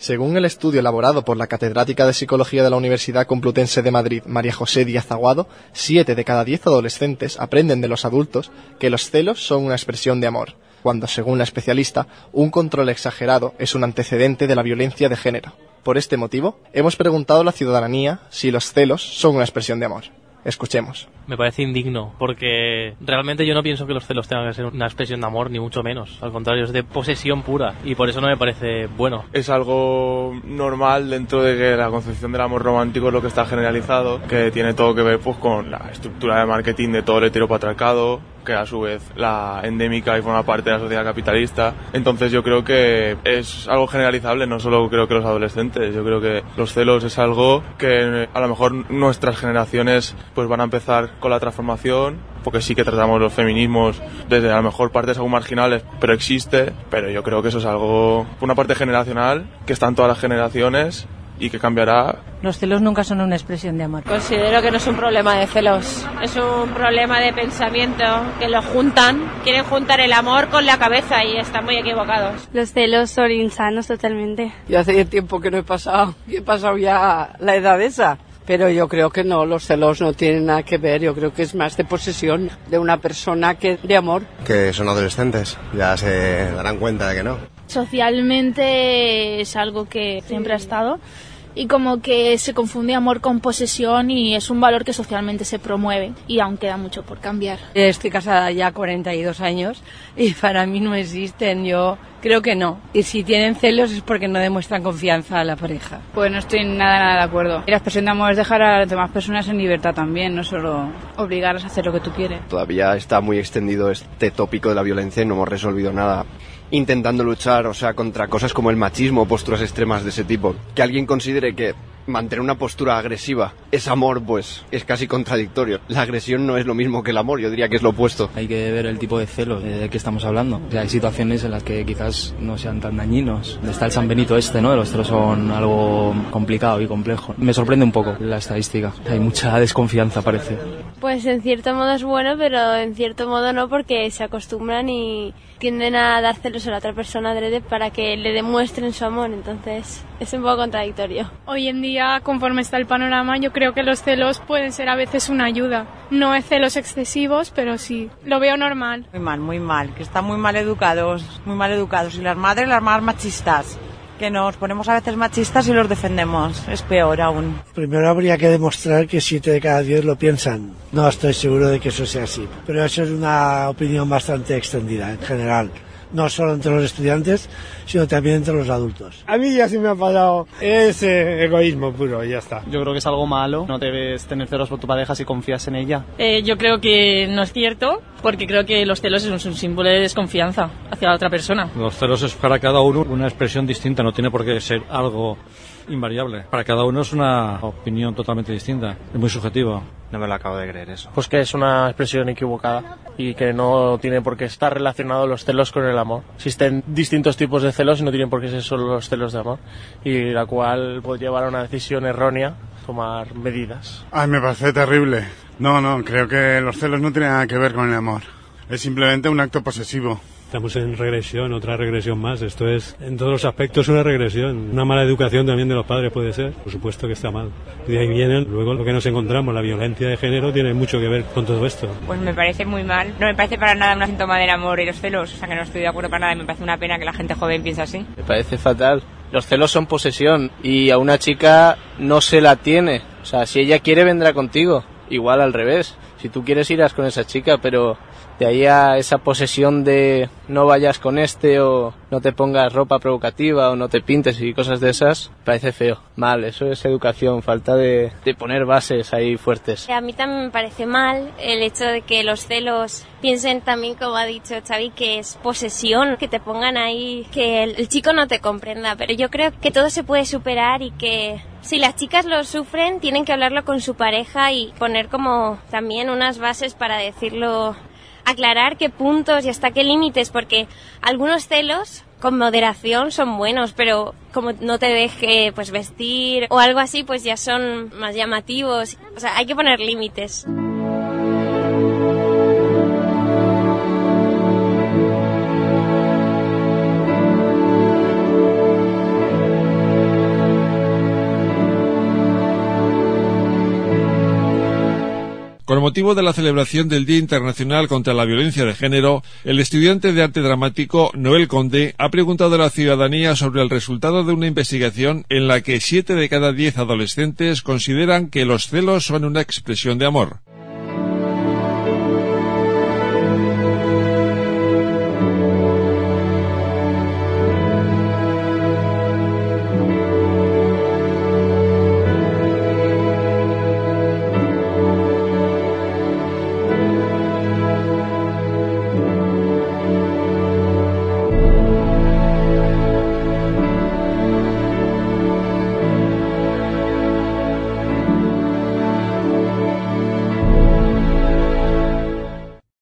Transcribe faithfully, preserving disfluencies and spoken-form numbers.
Según el estudio elaborado por la catedrática de Psicología de la Universidad Complutense de Madrid, María José Díaz Aguado, siete de cada diez adolescentes aprenden de los adultos que los celos son una expresión de amor, cuando, según la especialista, un control exagerado es un antecedente de la violencia de género. Por este motivo, hemos preguntado a la ciudadanía si los celos son una expresión de amor. Escuchemos. Me parece indigno, porque realmente yo no pienso que los celos tengan que ser una expresión de amor, ni mucho menos. Al contrario, es de posesión pura, y por eso no me parece bueno. Es algo normal dentro de que la concepción del amor romántico es lo que está generalizado, que tiene todo que ver pues con la estructura de marketing de todo el heteropatriarcado, que a su vez la endémica y forma parte de la sociedad capitalista. Entonces yo creo que es algo generalizable, no solo creo que los adolescentes. Yo creo que los celos es algo que a lo mejor nuestras generaciones pues van a empezar con la transformación, porque sí que tratamos los feminismos desde a lo mejor partes aún marginales, pero existe. Pero yo creo que eso es algo, una parte generacional que está en todas las generaciones y que cambiará. Los celos nunca son una expresión de amor. Considero que no es un problema de celos, es un problema de pensamiento, que lo juntan, quieren juntar el amor con la cabeza y están muy equivocados. Los celos son insanos totalmente. Y hace tiempo que no he pasado, que he pasado ya la edad esa. Pero yo creo que no, los celos no tienen nada que ver, yo creo que es más de posesión de una persona que de amor. Que son adolescentes, ya se darán cuenta de que no. Socialmente es algo que siempre ha estado y como que se confunde amor con posesión y es un valor que socialmente se promueve y aún queda mucho por cambiar. Estoy casada ya cuarenta y dos años y para mí no existen, yo creo que no. Y si tienen celos es porque no demuestran confianza a la pareja. Pues no estoy nada, nada de acuerdo. Y la expresión de amor es dejar a las demás personas en libertad también, no solo obligarlas a hacer lo que tú quieres. Todavía está muy extendido este tópico de la violencia y no hemos resolvido nada. Intentando luchar, o sea, contra cosas como el machismo o posturas extremas de ese tipo. Que alguien considere que mantener una postura agresiva es amor, pues es casi contradictorio. La agresión no es lo mismo que el amor, yo diría que es lo opuesto. Hay que ver el tipo de celos de que estamos hablando. O sea, hay situaciones en las que quizás no sean tan dañinos. Está el San Benito este, ¿no? Los celos son algo complicado y complejo. Me sorprende un poco la estadística. Hay mucha desconfianza, parece. Pues en cierto modo es bueno, pero en cierto modo no, porque se acostumbran y tienden a dar celos a la otra persona adrede para que le demuestren su amor, entonces es un poco contradictorio. Hoy en día, conforme está el panorama, yo creo que los celos pueden ser a veces una ayuda. No es celos excesivos, pero sí, lo veo normal. Muy mal, muy mal, que están muy mal educados, muy mal educados. Y las madres, las más machistas, que nos ponemos a veces machistas y los defendemos, es peor aún. Primero habría que demostrar que siete de cada diez lo piensan. No estoy seguro de que eso sea así, pero eso es una opinión bastante extendida en general. No solo entre los estudiantes, sino también entre los adultos. A mí ya se me ha pasado, es eh, egoísmo puro, y ya está. Yo creo que es algo malo, no debes tener celos por tu pareja si confías en ella. Eh, yo creo que no es cierto, porque creo que los celos es un símbolo de desconfianza hacia la otra persona. Los celos es para cada uno una expresión distinta, no tiene por qué ser algo invariable. Para cada uno es una opinión totalmente distinta, es muy subjetiva. No me lo acabo de creer eso. Pues que es una expresión equivocada y que no tiene por qué estar relacionado los celos con el amor. Existen distintos tipos de celos y no tienen por qué ser solo los celos de amor, y la cual puede llevar a una decisión errónea, tomar medidas. Ay, me parece terrible. No, no, creo que los celos no tienen nada que ver con el amor. Es simplemente un acto posesivo. Estamos en regresión, otra regresión más. Esto es, en todos los aspectos, una regresión. Una mala educación también de los padres puede ser. Por supuesto que está mal. Y de ahí viene luego lo que nos encontramos. La violencia de género tiene mucho que ver con todo esto. Pues me parece muy mal. No me parece para nada un síntoma del amor y los celos. O sea, que no estoy de acuerdo para nada. Y me parece una pena que la gente joven piense así. Me parece fatal. Los celos son posesión y a una chica no se la tiene. O sea, si ella quiere, vendrá contigo. Igual al revés. Si tú quieres, irás con esa chica, pero de ahí a esa posesión de no vayas con este o no te pongas ropa provocativa o no te pintes y cosas de esas, parece feo. Mal, eso es educación, falta de, de poner bases ahí fuertes. A mí también me parece mal el hecho de que los celos piensen también, como ha dicho Xavi, que es posesión, que te pongan ahí, que el, el chico no te comprenda, pero yo creo que todo se puede superar y que si las chicas lo sufren, tienen que hablarlo con su pareja y poner como también unas bases para decirlo, aclarar qué puntos y hasta qué límites, porque algunos celos con moderación son buenos, pero como no te deje pues vestir o algo así, pues ya son más llamativos. O sea, hay que poner límites. Con motivo de la celebración del Día Internacional contra la Violencia de Género, el estudiante de arte dramático Noel Conde ha preguntado a la ciudadanía sobre el resultado de una investigación en la que siete de cada diez adolescentes consideran que los celos son una expresión de amor.